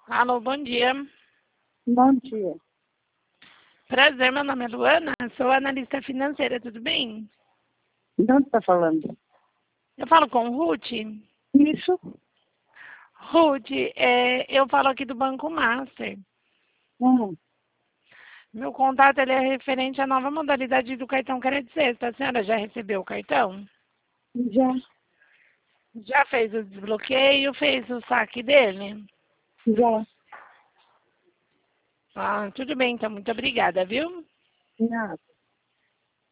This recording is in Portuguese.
Alô, bom dia. Bom dia. Prazer, meu nome é Luana, sou analista financeira, tudo bem? De onde está falando? Eu falo com Ruth. Isso? Ruth, eu falo aqui do Banco Master. Hum, Meu contato ele é referente à nova modalidade do cartão Crédito Sexta. A senhora já recebeu o cartão? já, Já fez o desbloqueio, fez o saque dele? já. Ah, tudo bem, então, muito obrigada, viu? Nada.